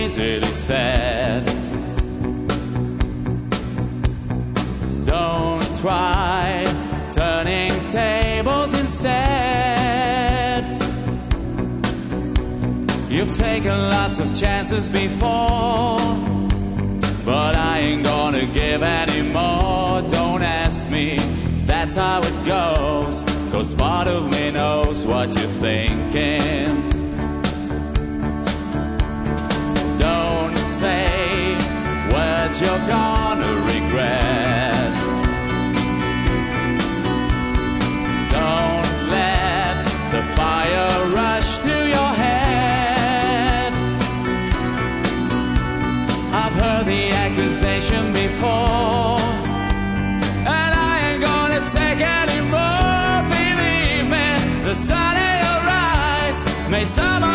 easily said. Don't try turning tables instead. You've taken lots of chances before, but I ain't gonna give any more. Don't ask me, that's how it goes, 'cause part of me knows what you're thinking. Don't say words you're gonna regret. Don't let the fire rush to your head. I've heard the accusation before, and I ain't gonna take any more. Believe me, the sun in your eyes made some